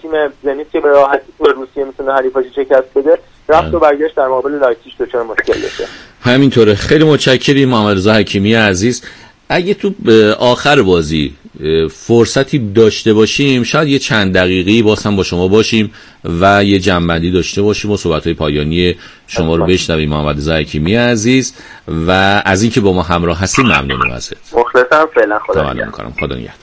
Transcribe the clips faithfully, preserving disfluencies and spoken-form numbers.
تیم زنیت که به راحتی تو روسیه میتونه حریفاش شکست بده رفت و برگشت در مقابل لایپزیگ دچار مشکل بشه. همینطوره. خیلی متشکریم محمد رضا حکیمی عزیز. اگه تو آخر بازی فرصتی داشته باشیم شاید یه چند دقیقه‌ای باز هم با شما باشیم و یه جنبندی داشته باشیم و صحبت‌های پایانی شما رو بشنویم محمد رضا حکیمی عزیز، و از اینکه با ما همراه هستید ممنونم ازت. مخلصم. فعلا خدا نگهدار. می‌کنم. خدا نگهدار.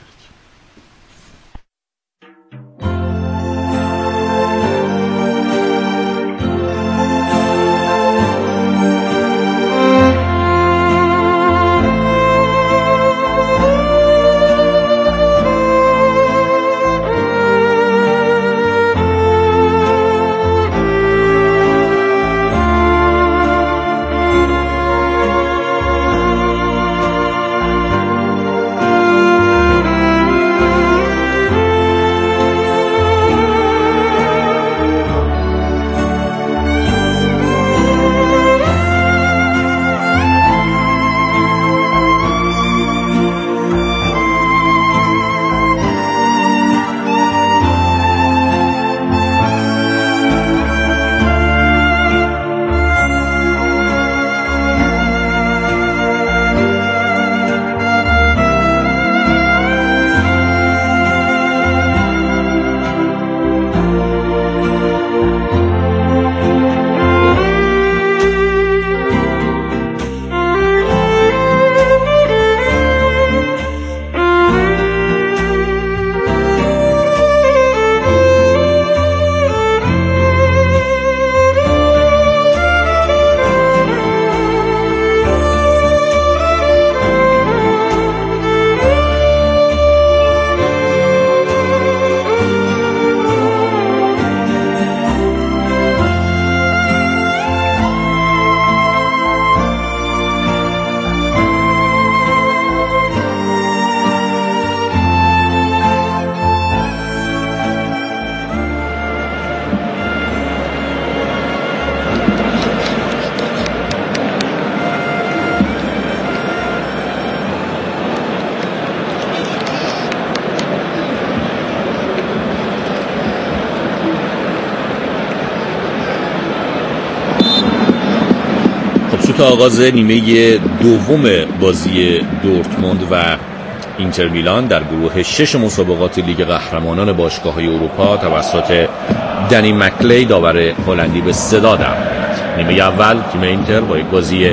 تا آغاز نیمه دوم بازی دورتموند و اینتر میلان در گروه شش مسابقات لیگ قهرمانان باشگاه‌های اروپا توسط دنی مکلی داور هلندی به صدا در نیمه اول تیم اینتر با یک بازی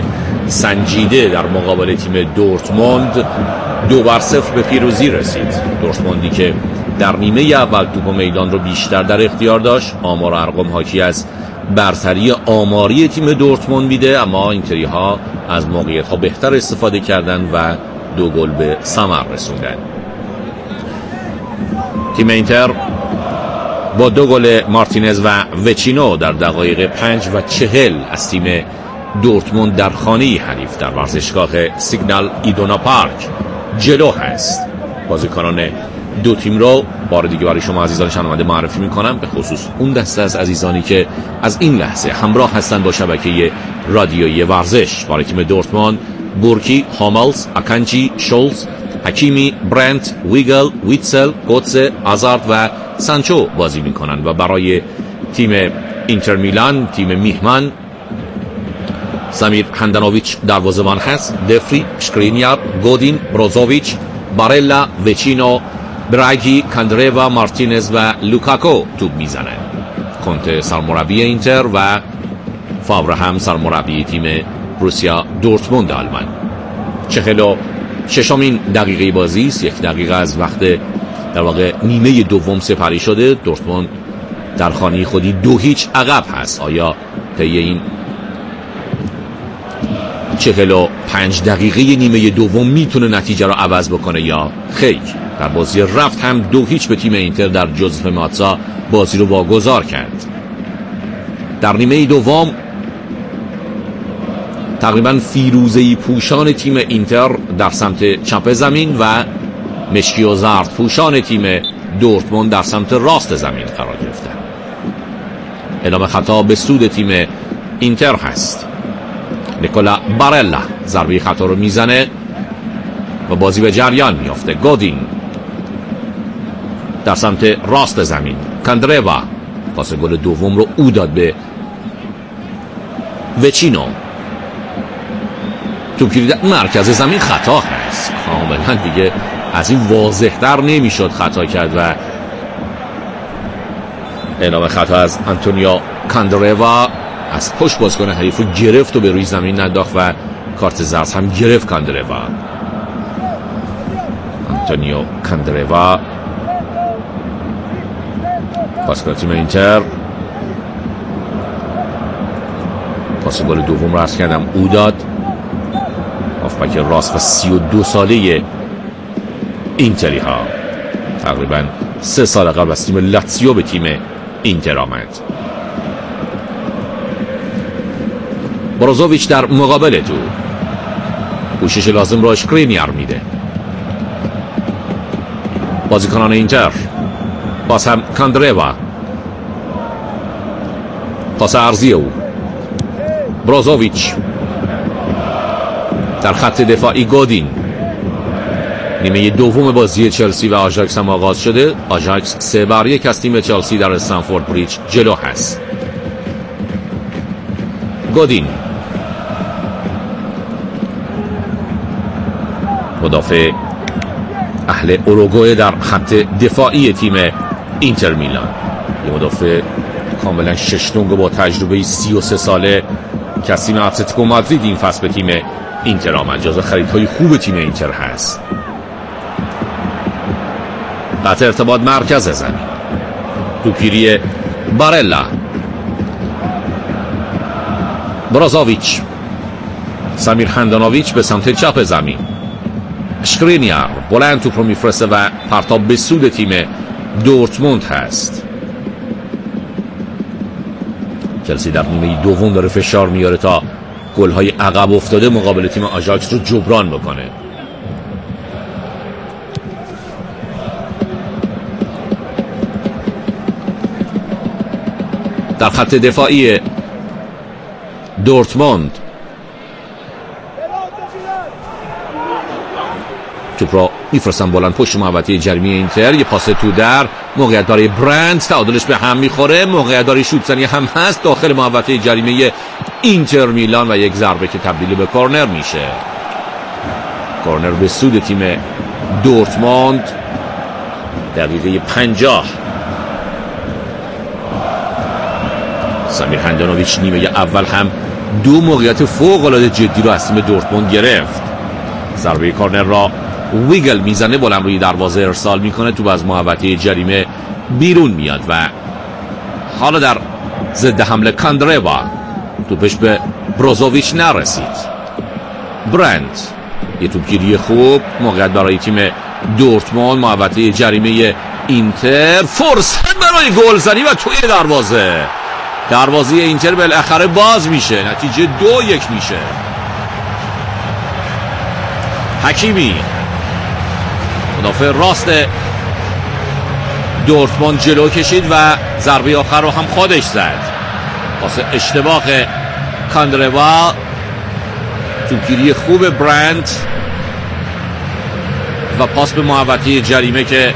سنجیده در مقابل تیم دورتموند دو بر صفر به پیروزی رسید. دورتموندی که در نیمه اول توپ میدان رو بیشتر در اختیار داشت، آمار و ارقام حاکی از برتری آماری تیم دورتموند میده، اما اینتری ها از موقعیت ها بهتر استفاده کردن و دو گل به ثمر رسوندن. تیم اینتر با دو گل مارتینز و وچینو در دقایق پنج و چهل از تیم دورتموند در خانه حریف در ورزشگاه سیگنال ایدونا پارک جلو هست. بازیکنان دو تیم رو بار دیگه برای شما عزیزان شنونده معرفی میکنم، به خصوص اون دسته از عزیزانی که از این لحظه همراه هستن با شبکه رادیویی ورزش. برای تیم دورتموند بورکی، هاملز، اکانجی، شولز، حکیمی، برنت، ویگل، ویتسل، گوتسه، آزارد و سانچو بازی میکنن و برای تیم اینتر میلان، تیم میهمان، سمیر هندانویچ دروازه‌بان هست، دفری، شکرینیار، گودین، بروزوویچ، بارلا، وچینو، براگی، کاندروا، مارتینز و لوکاکو توپ میزنن. کنته سرمربی اینتر و فاور هم سرمربی تیم بروسیا دورتموند آلمان. چهل و ششمین دقیقه بازی است، یک دقیقه از وقت در واقع نیمه دوم سپری شده. دورتموند در خانه خودی دو هیچ عقب هست. آیا طی این چهل و پنج دقیقه نیمه دوم میتونه نتیجه رو عوض بکنه یا خیر؟ در بازی رفت هم دو هیچ به تیم اینتر در جوزف ماتزا بازی رو واگذار کرد. در نیمه دوم تقریبا فیروزه‌ای پوشان تیم اینتر در سمت چپ زمین و مشکی و زرد پوشان تیم دورتموند در سمت راست زمین قرار گرفتن. اعلام خطا به سود تیم اینتر هست. نیکولا بارلا ضربه خطا رو میزنه و بازی به جریان میافته. گودین در سمت راست زمین. کاندروا پاس گل دوم رو او داد به وچینو. توپگیری در مرکز زمین خطا هست، کاملا دیگه از این واضح‌تر نمیشد خطا کرد و اعلام خطا از آنتونیو کاندروا. از پشت بازیکن حریف رو گرفت و به روی زمین انداخت و کارت زرد هم گرفت کاندروا. آنتونیو کاندروا بازیکن تیم اینتر. پاس گل دوم رو عرض کردم او داد، هافبک راست و سی و دو ساله اینتری ها. تقریبا سه سال قبل از تیم لاتزیو به تیم اینتر آمد. بروزوویچ در مقابل تو کوشش لازم را اشکرینیار میده. بازیکنان اینتر باز هم کاندروا. پاس عرضی او بروزوویچ در خط دفاعی. گودین. نیمه دوم بازی چلسی و آژاکس هم آغاز شده. آژاکس سه بر یک از تیم چلسی در استنفورد بریج جلو هست. گودین مدافع اهل اوروگوئه در خط دفاعی تیم اینتر میلان. یه مدافع کاملا ششتونگ با تجربه سی و سه ساله که از تیم اتلتیکو مادرید این فصل به تیم اینتر آمد. جزو خریدهای خوب تیم اینتر هست. قطع ارتباط مرکز زمین. توپگیری بارلا. بروزوویچ. سمیر هندانویچ به سمت چپ زمین. اشکرینیار بلند توپ رو میفرسته و پرتاب به سود تیم دورتموند هست. چلسی در نیمه دوم داره فشار میاره تا گل‌های عقب افتاده مقابل تیم آژاکس رو جبران بکنه. در خط دفاعی دورتموند توپ را میفرستن بلند پشت محوطه جریمه اینتر. یه پاس تو در، موقعیت برای برند، تعادلش به هم میخوره، موقعیت برای شوت زنی هم هست داخل محوطه جریمه اینتر میلان و یک ضربه که تبدیل به کورنر میشه. کورنر به سود تیم دورتموند. دقیقه پنجاه. سمیر هندانویچ نیمه اول هم دو موقعیت فوق العاده جدی رو از تیم دورتموند گرفت. ضربه کورنر را ویگل میزنه، بلند روی دروازه ارسال میکنه، تو از محوطه جریمه بیرون میاد و حالا در ضد حمله کاندروا. توپش به بروزوویچ نرسید. برند. یه توپگیری خوب، موقعیت برای تیم دورتموند، محوطه جریمه اینتر، فرصت برای گلزنی و توی دروازه. دروازه اینتر بالاخره باز میشه، نتیجه دو یک میشه. حکیمی مدافع راست دورتموند جلو کشید و ضربه آخر رو هم خودش زد. پاس اشتباه کاندروا. توپگیری خوب برند و پاس به محوطه جریمه که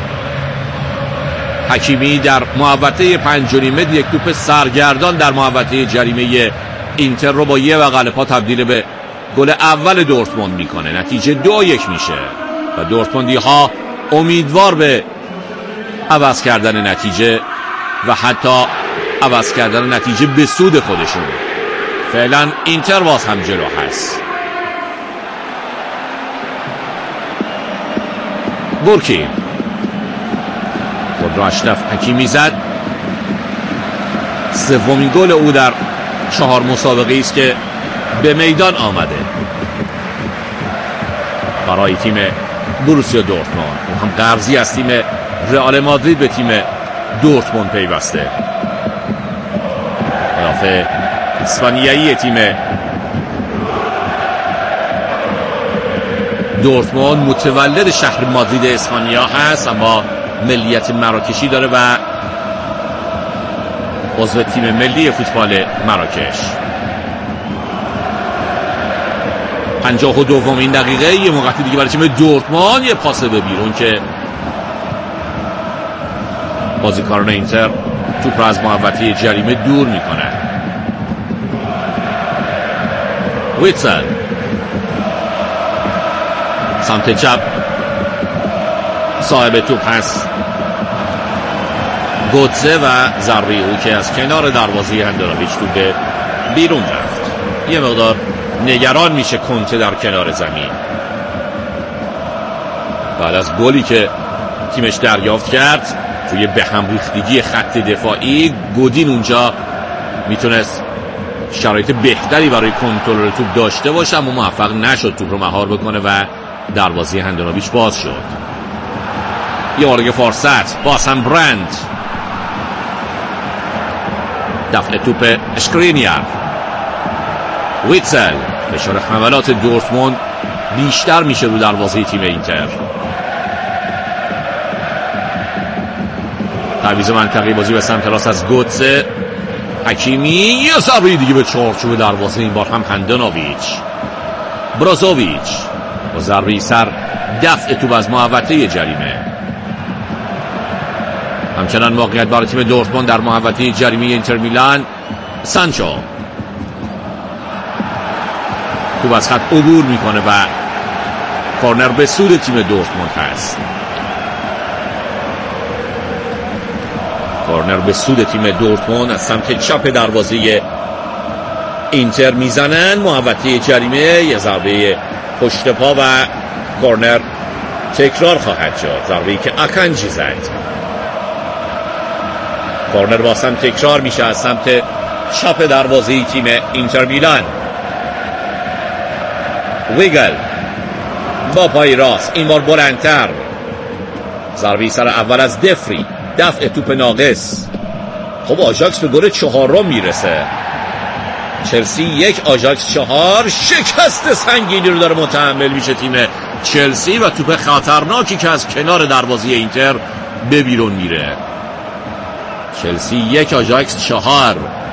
حکیمی در محوطه پنج و نیم متر یک توپ سرگردان در محوطه جریمه اینتر رو با یه بغل پا تبدیل به گل اول دورتموند میکنه. نتیجه دو یک میشه و دورتموندی ها امیدوار به عوض کردن نتیجه و حتی عوض کردن نتیجه به سود خودشون. فعلا اینتر باز هم جلو هست. گورکی خود را اشرف حکیمی زد. سومین گل او در چهار مسابقه است که به میدان آمده برای تیم بروسیا دورتموند. او هم قرضی از تیم رئال مادرید به تیم دورتموند پیوسته. مدافع اسپانیایی تیم دورتموند متولد شهر مادرید اسپانیا هست، اما ملیت مراکشی داره و عضو تیم ملی فوتبال مراکش. پنجاه و دومین دقیقه یه موقعی دیگه برای تیم دورتموند، یه پاس به بیرون که بازیکنان اینتر توپ را از محوطه جریمه دور میکنند. ویتسل سمت چپ صاحب توپ هست گوتزه و ضربه او که از کنار دروازه هندانویچ توپ به بیرون رفت. یه مقدار نگران میشه کنته در کنار زمین بعد از گلی که تیمش دریافت کرد توی به هم ریختگی خط دفاعی. گودین اونجا میتونست شرایط بهتری برای کنترل توپ داشته باشه اما موفق نشد توپ رو مهار بکنه و دروازه هندانویچ باز شد. یه آرگ فرصت باز هم برند دفع توپ اشکرینیر. ویتسل فشار حملات دورتموند بیشتر میشه رو دروازه تیم اینتر. تعویض منطقی بازی به سمت راست از گوتزه. حکیمی یه ضربه دیگه به چارچوب دروازه، این بار هم هندانویچ. برازوویچ با ضربه سر دفع توپ از محوطه جریمه. همچنان موقعیت برای تیم دورتموند در محوطه جریمه اینتر میلان. سانچو توپ از خط عبور میکنه و کورنر به سود تیم دورتموند هست. کورنر به سود تیم دورتموند از سمت چپ دروازه اینتر میزنن. محوطه جریمه یه ضربه پشت پا و کورنر تکرار خواهد شد. ضربه‌ای که اکانجی زد. کورنر واسم تکرار میشه از سمت چپ دروازه تیم اینتر میلان. ویگل با پای راست این بار بلندتر. ضربه سر اول از دفری. دفع توپ ناقص. خب آژاکس به گل چهارم میرسه. چلسی یک آژاکس چهار. شکست سنگینی رو داره متحمل میشه تیم چلسی و توپ خطرناکی که از کنار دروازه اینتر به بیرون میره. چلسی یک آژاکس چهار.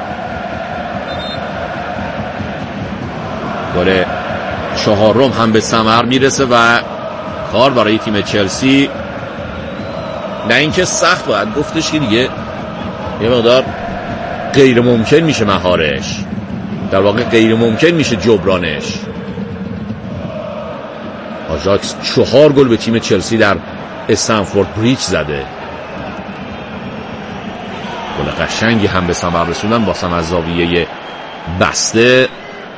گل چهارم هم به ثمر میرسه و کار برای تیم چلسی نه اینکه سخت باید گفتش که دیگه یه مقدار غیر ممکن میشه مهارش، در واقع غیر ممکن میشه جبرانش. آژاکس چهار گل به تیم چلسی در استنفورد بریج زده. گل قشنگی هم به ثمر رسوندن باسم از زاویه بسته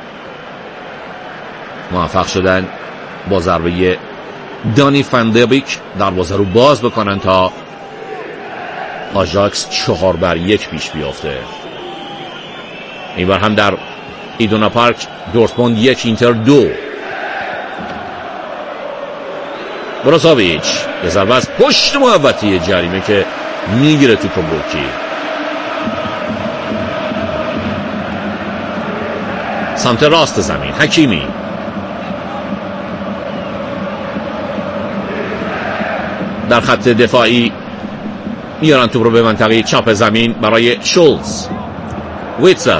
موفق شدن با ضربه دانی فندبیک دروازه رو باز بکنن تا آژاکس چهار بر یک پیش بیافته. این بار هم در ایدونا پارک دورتموند یک اینتر دو. برازوویچ یه ضربه از پشت محوطه جریمه که میگیره تو پبروکی. سمت راست زمین حکیمی در خط دفاعی میارن توپ رو به منطقه چپ زمین برای شولز. ویتسل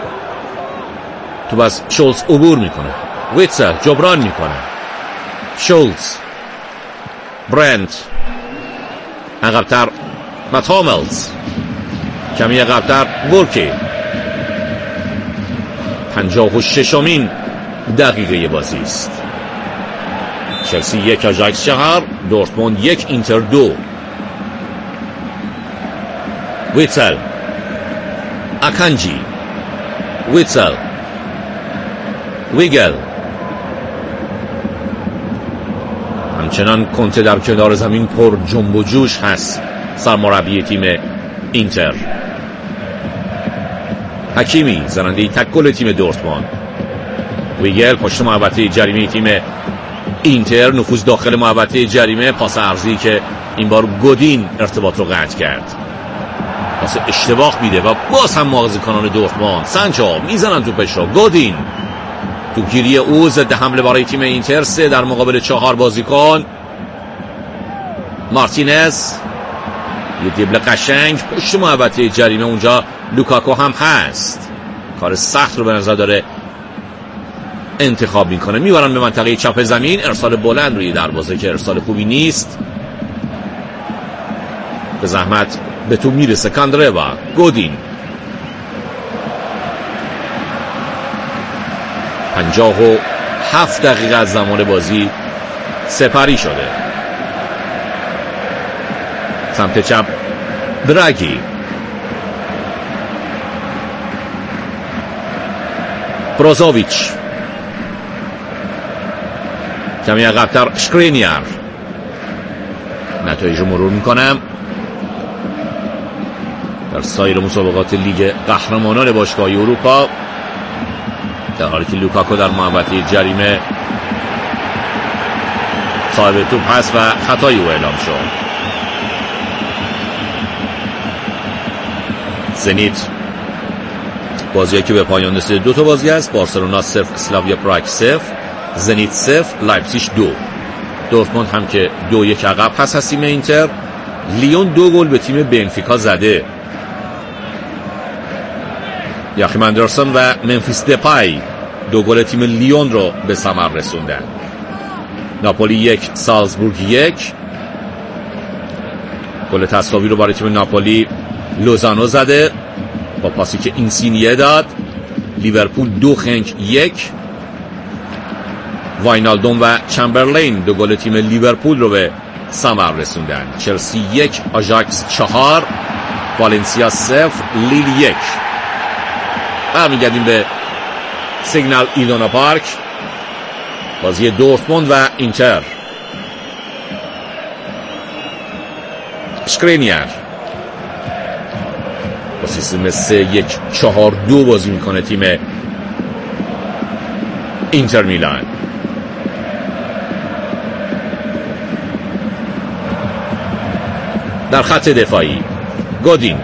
توپ از شولز عبور میکنه. ویتسل جبران میکنه. شولز برنت عقب‌تر ماتاملز کمی عقب‌تر ورکی. پنجاه و ششمین دقیقه بازی است. چلسی یک آژاکس چهار. دورتموند یک اینتر دو. ویتسل اکانجی. ویتسل ویگل. همچنان کنته در کنار زمین پر جنب و جوش هست. سرمربی تیم اینتر حکیمی زننده تک گل تیم دورتموند. ویگل پشت محوطه جریمه تیم اینتر نفوذ داخل محوطه جریمه. پاس عرضی که این بار گودین ارتباط رو قطع کرد. پاس اشتباه میده و باز هم بازیکنان دورتموند سانچو میزنن توپش رو. گودین تو گیری او ضد حمله برای تیم اینتر سه در مقابل چهار بازیکن. مارتینز یه دیبل قشنگ پشت محوطه جریمه. اونجا لوکاکو هم هست. کار سخت رو به نظر داره انتخاب میکنه. میبرن به منطقه چپ زمین. ارسال بلند روی دروازه که ارسال خوبی نیست. به زحمت به تو میرسه کاندروا. گودین پنجاه و هفت دقیقه از زمان بازی سپری شده. سمت چپ دراگی، بروزوویچ، کمی عقب‌تر شکرینیر. نتایج رو مرور میکنم. در سایر مسابقات لیگ قهرمانان باشگاه‌های اروپا، در حالی که لوکاکو در محوطه جریمه صاحب توپ هست و خطایی او اعلام شد. زنیت بازی که به پایان رسیده دو تا بازی است. بارسلونا صفر، اسلاویا پراگ صفر، زنیت صفر، لایپزیگ دو. دورتموند هم که دو یک عقب هست از تیم اینتر. لیون دو گل به تیم بنفیکا زده. یاخیم اندرسون و منفیس دپای دو گل تیم لیون رو به ثمر رسوندن. ناپولی یک، سالزبورگ یک. گل تساوی رو برای تیم ناپولی لوزانو زده با پاسی که اینسینیه داد. لیورپول دو، خنک یک. واینالدوم و چمبرلین دو گل تیم لیورپول رو به ثمر رسوندن. چلسی یک، آژاکس چهار، والنسیا صفر، لیل یک. برمیگردیم به سیگنال ایدونا پارک، بازی دورتموند و اینتر. شکرینیر با سیستم سه یک چهار دو بازی میکنه تیم اینتر میلان. در خط دفاعی گودین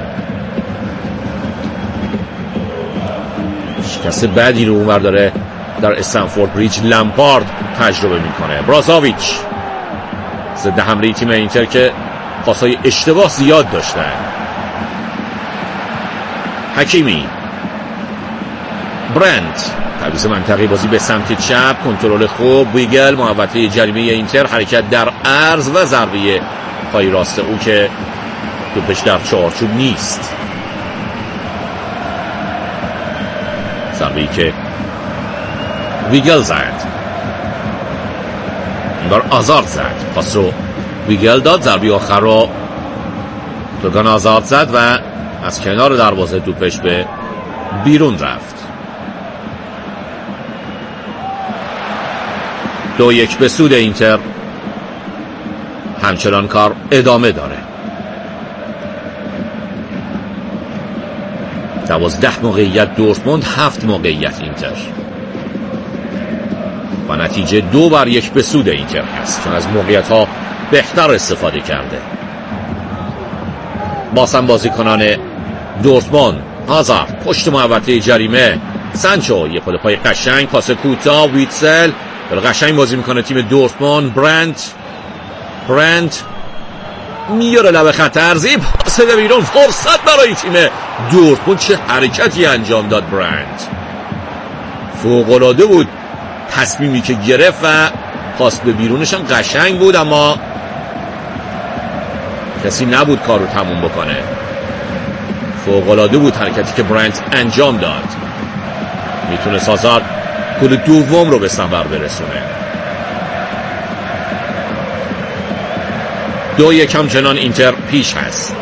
شکست بعدی رو اونور داره در استنفورد بریج لمپارد تجربه میکنه. برازوویچ ضد حمله تیم اینتر که پاسای اشتباه زیاد داشتن. حکیمی، برنت، تعویض منطقی بازی به سمت چپ، کنترل خوب، ویگل محوطه جریمه اینتر، حرکت در عرض و ضربه پای راست او که توپش در چارچوب نیست. ضربه‌ای که ویگل زد، این بار آزارد زد. پاس رو ویگل داد، ضربه آخر رو دوگان آزارد زد و از کنار دروازه توپش به بیرون رفت. دو یک به سود اینتر. همچنان کار ادامه داره. دوازده موقعیت دورتموند، هفت موقعیت اینتر و نتیجه دو بر یک به سود اینتر هست، چون از موقعیت ها بهتر استفاده کرده. بازم بازیکنان دورتموند، هازارد پشت محوطه جریمه، سانچو یه پل پای قشنگ، پاس کوتاه، ویتسل قشنگ بازی میکنه تیم دورتموند. برنت برنت میاره لب خط ارضی، پاس به بیرون، فرصت برای تیم دورتموند. چه حرکتی انجام داد برنت، فوق‌العاده بود تصمیمی که گرفت و پاس به بیرونش هم قشنگ بود، اما کسی نبود کار رو تموم بکنه. فوق‌العاده بود حرکتی که برنت انجام داد. میتونه سازار گل دوم رو به ثمر برسونه. دو یک همچنان اینتر پیش هست.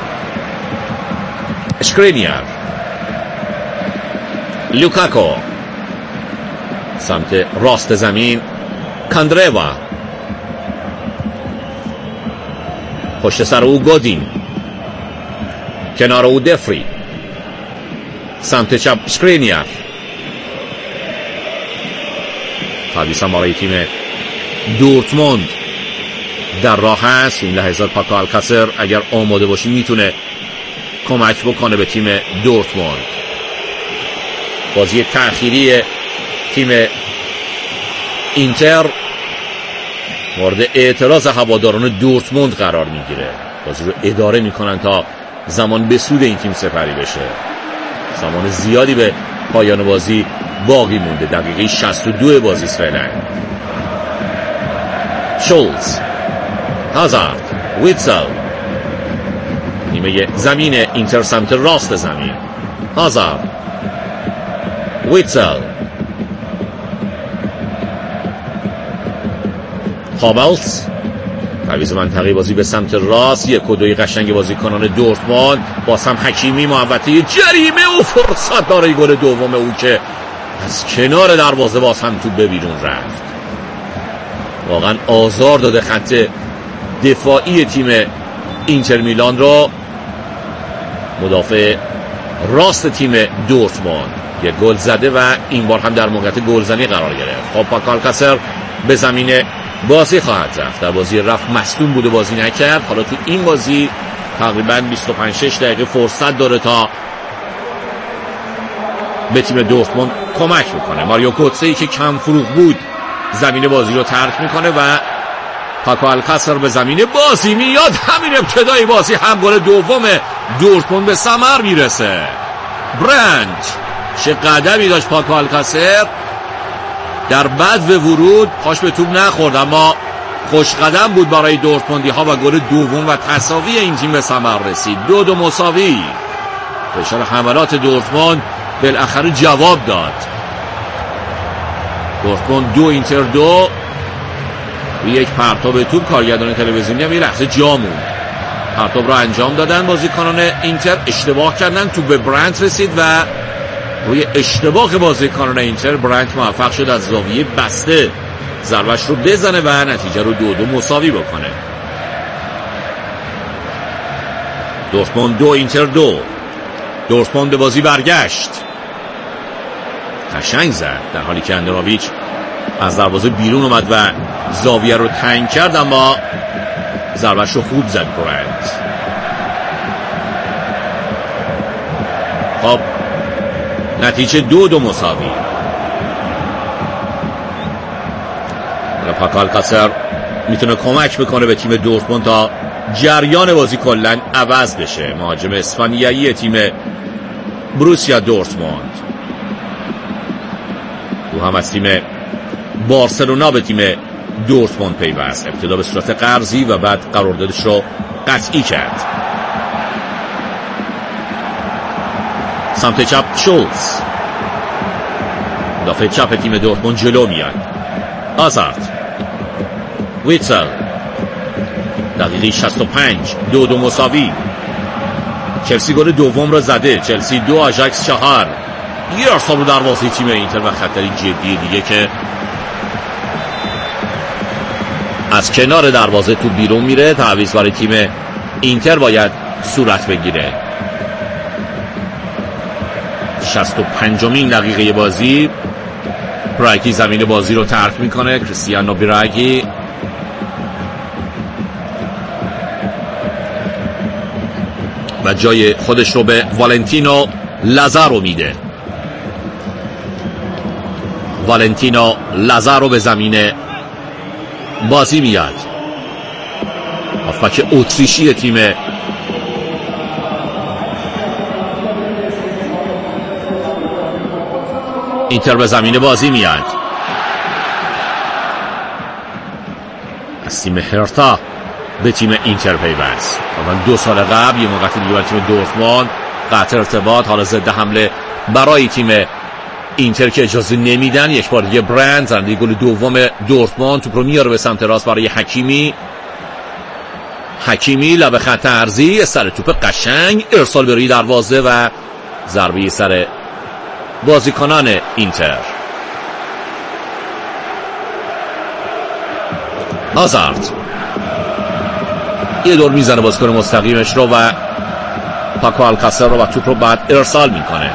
شکرینیر، لوکاکو سمت راست زمین، کاندروا پشت سر او گودین، کنار او دفری، سمت چپ شکرینیر. تعویض برای تیم دورتموند در راه هست. این لحظات پاکو الکاسر اگر آماده باشی میتونه کمک بکنه به تیم دورتموند. بازی تأخیری تیم اینتر مورد اعتراض هواداران دورتموند قرار میگیره. بازی رو اداره میکنن تا زمان به سود این تیم سپری بشه. زمان زیادی به پایان بازی باقی مونده، دقیقه شصت و دو بازی فعلا. شولز، هازارد، ویتسل، نیمه زمین اینتر سمت راست زمین. هازارد، ویتسل، هاملز، تعویض منطقی بازی به سمت راست. یک و دوی قشنگ بازیکنان دورتموند. باز هم حکیمی محوطه جریمه و فرصت داره گل دوم او که از کنار دروازه باز هم تو به بیرون رفت. واقعا آزار داده خط دفاعی تیم اینتر میلان رو مدافع راست تیم دورتموند. یک گل زده و این بار هم در موقعیت گلزنی قرار گرفت. خب پاکو آلکاسر به زمین بازی خواهد رفت. در بازی رفت مصدوم بوده، بازی نکرد. حالا تو این بازی تقریبا بیست و پنج شش دقیقه فرصت داره تا به تیم دورتموند کمک میکنه. ماریو کوتسه‌ای که کم فروغ بود زمین بازی رو ترک میکنه و پاکو آلکاسر به زمین بازی میاد. همین ابتدای بازی هم گل دوم دورتموند به ثمر میرسه. برند چه قدمی داشت پاکو آلکاسر، در بعد به ورود پاش به توپ نخورد اما خوش قدم بود برای دورتموندی ها و گل دوم و تساوی این تیم به ثمر رسید. دو دو مساوی. فشار حملات دورتموند بالاخره جواب داد. دورتموند دو اینتر دو. یک پرتاب توپ. کارگردان تلویزیونی هم یه لحظه جا موند. پرتاب را انجام دادن بازیکنان اینتر، اشتباه کردن، توپ به برند رسید و روی اشتباه بازیکنان اینتر برند موفق شد از زاویه بسته ضربش رو بزنه و نتیجه رو دو دو مساوی بکنه. دورتموند دو اینتر دو. دورتموند به بازی برگشت. قشنگ زد در حالی که اندرابیچ از دروازه بیرون اومد و زاویه رو تنگ کرد اما ضربش رو خوب زد برند. خب نتیجه دو دو مساوی. پاکو آلکاسر میتونه کمک بکنه به تیم دورتموند تا جریان بازی کلن عوض بشه. مهاجم اسپانیایی تیم بروسیا دورتموند. او هم از تیم بارسلونا به تیم دورتموند پیوست. ابتدا به صورت قرضی و بعد قراردادش رو قطعی کرد. سمت چپ شولز، مدافع چپ تیم دورتموند جلو میاد. هازارد، ویتسل. دقیقه شصت و پنج. دو دو مساوی. چلسی گل دوم رو زده. چلسی دو آژاکس چهار. یه ارسال رو دروازه تیم اینتر و خطری جدی دیگه که از کنار دروازه تو بیرون میره. تعویض برای تیم اینتر باید صورت بگیره. شصت و پنجمین دقیقه بازی. براگی زمین بازی رو ترک میکنه. کریستیانو براگی و جای خودش رو به والنتینو لازارو میده. والنتینو لازارو به زمین بازی میاد. هافبک اتریشی تیم اینتر به زمین بازی میاد. از تیم هرتا به تیم اینتر پیوست. من دو سال قبل یه موقعی دیگه تیم دورتموند قطع ارتباط، حالا ضد حمله برای تیم اینتر که اجازه نمیدن. یک بار دیگه برند زنده گل دوم دورتموند توپ رو میاره به سمت راست برای حکیمی. حکیمی لب خط عرضی، سر توپ قشنگ، ارسال به روی دروازه و ضربه سر بازیکنان اینتر. هازارد یه دور میزنه بازیکن مستقیمش رو و پاکو آلکاسر رو و توپ رو بعد ارسال میکنه.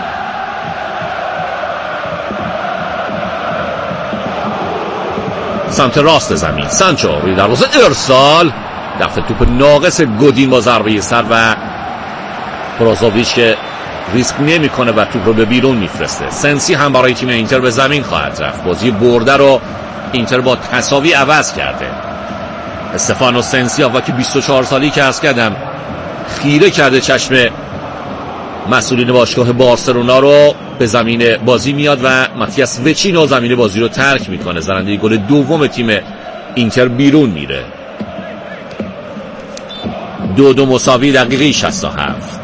سمت راست زمین سانچو روی دروازه، ارسال، دفع توپ ناقص گودین با ضربه سر و بروزوویچ که ریسک نمیکنه و توپ رو به بیرون میفرسته. سنسی هم برای تیم اینتر به زمین خواهد رفت. بازی برده رو اینتر با تساوی عوض کرده. استفانو سنسی که بیست و چهار سالی که عرض کردم خیره کرده چشم مسئولین باشگاه بارسلونا رو، به زمین بازی میاد و ماتیاس وچینو زمین بازی رو ترک میکنه. زننده گل دوم تیم اینتر بیرون میره. دو دو مساوی دقیقه شصت و هفت.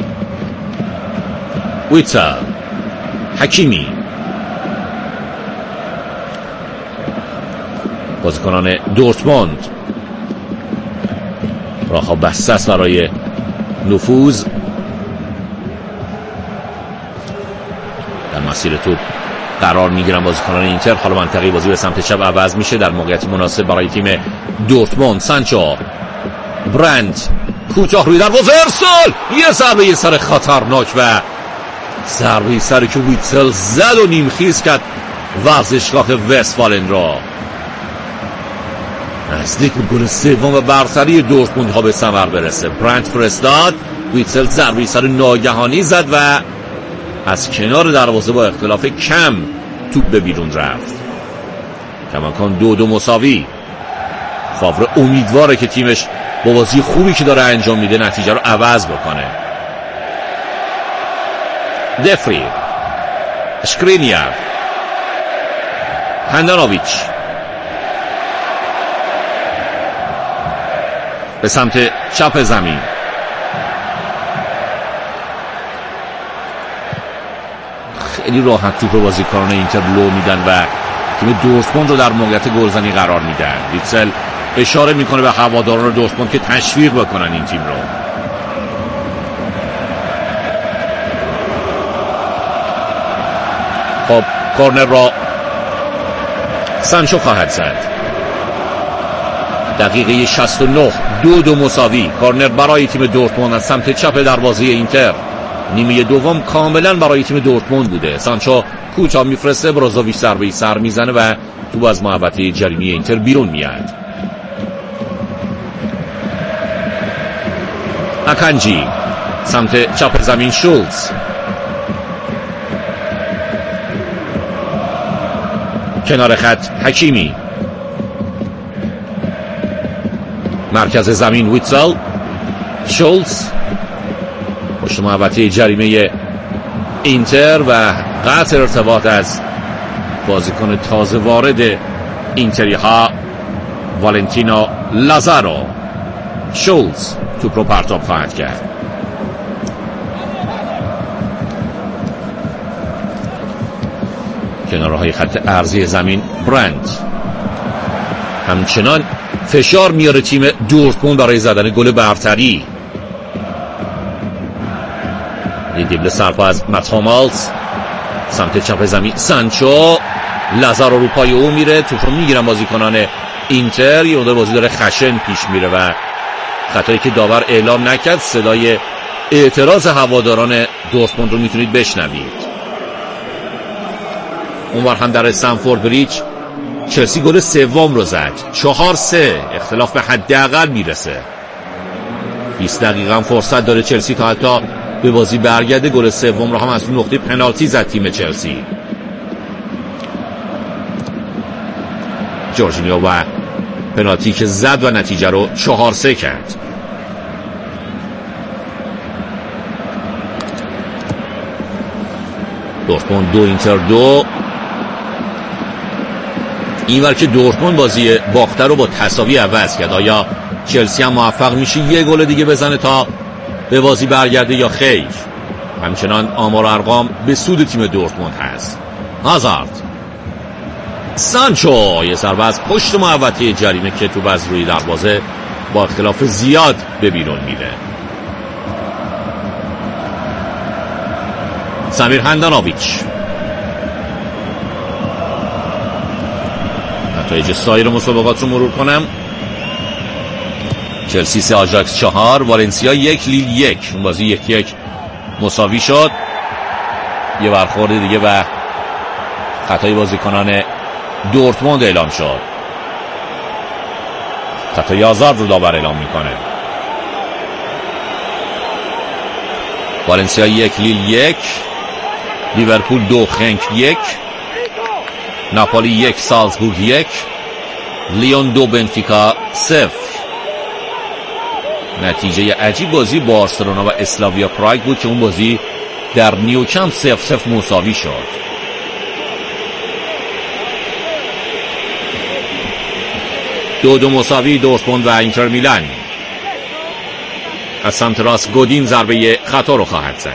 ویتسل، حکیمی، بازیکنان دورتموند راه ها بسته است برای نفوذ. در مسیر توپ قرار میگیرن بازیکنان اینتر. حالا منطقه بازی به سمت چپ عوض میشه در موقعیت مناسب برای تیم دورتموند. سانچو، برند، کوتاه روی دروازه، ارسال، یه ضربه یه سر خطرناک و ضربه سری که ویتسل زد و نیمخیز کرد ورزشگاه وستفالن را. نزدیک بود گل سوم و برتری دورتموند ها به ثمر برسه. برند فرستاد، ویتسل ضربه سر ناگهانی زد و از کنار دروازه با اختلاف کم توپ به بیرون رفت. کماکان دو دو مساوی. فاور امیدواره که تیمش با بازی خوبی که داره انجام میده نتیجه رو عوض بکنه. دفری، شکرینیار، هندانویچ به سمت چپ زمین. خیلی راحت توپ بازیکنان اینتر لو میدن و تیم دورتموند رو در موقعیت گلزنی قرار میدن. ویتسل اشاره میکنه به هواداران دورتموند که تشویق بکنن این تیم رو. خب کورنر را سانچو خواهد زد. دقیقه شصت و نه، دو دو مساوی. کورنر برای تیم دورتموند از سمت چپ دروازه اینتر. نیمه دوم کاملا برای تیم دورتموند بوده. سانچو کوتاه میفرسته، بروزوویچ ضربه سر میزنه و توپ از محوطه جریمه اینتر بیرون میاد. اکانجی سمت چپ زمین. شولز، کنار خط حکیمی، مرکز زمین ویتسل، شولز پشت محوطه جریمه اینتر و قطع ارتباط از بازیکن تازه وارد اینتری ها والنتینو لازارو. شولز توپ رو پرتاب خواهد کرد. کنارهای خط ارضی زمین برند همچنان فشار میاره تیم دورتموند برای زدن گل برتری. یه دیبل سرپا از ماتامالز سمت چپ زمین. سانچو، لازارو رو پای او میره، توپ رو میگیرن بازیکنان اینتر. یه مقدار بازی داره خشن پیش میره و خطایی که داور اعلام نکرد. صدای اعتراض هواداران دورتموند رو میتونید بشنوید. اونور هم در استنفورد بریج چلسی گل سوم رو زد. چهار سه، اختلاف به حداقل میرسه. بیست دقیقه هم فرصت داره چلسی تا حتی به بازی برگرده. گل سوم رو هم از نقطه پنالتی زد تیم چلسی. جورجینیو و پنالتی که زد و نتیجه رو چهار سه کرد. دورتموند دو اینتر دو. اینور که دورتموند بازی باخته رو با تساوی عوض کرد. آیا چلسی هم موفق میشه یه گل دیگه بزنه تا به بازی برگرده یا خیر؟ همچنان آمار و ارقام به سود تیم دورتموند هست. هازارد، سانچو، یه ضربه از پشت محوطه جریمه که توپ از روی دروازه با اختلاف زیاد به بیرون میره. سمیر هندانویچ. نتایج سایر مسابقات رو مرور کنم. چلسی سه، آژاکس چهار، والنسیا یک، لیل یک. اون بازی یک یک مساوی شد. یه برخورد دیگه و خطای بازیکنان دورتموند اعلام شد. خطای هازارد رو داور اعلام میکنه. والنسیا یک، لیل یک، لیورپول دو، خنک یک، ناپولی یک، سالزبورگ یک، لیون دو، بنفیکا صفر. نتیجه عجیب بازی بارسلونا و اسلاویا پراگ بود که اون بازی در نیوکمپ صفر صفر مساوی شد. دو دو مساوی دورتموند و اینتر میلان. از سمت راست گودین ضربه خطا رو خواهد زد.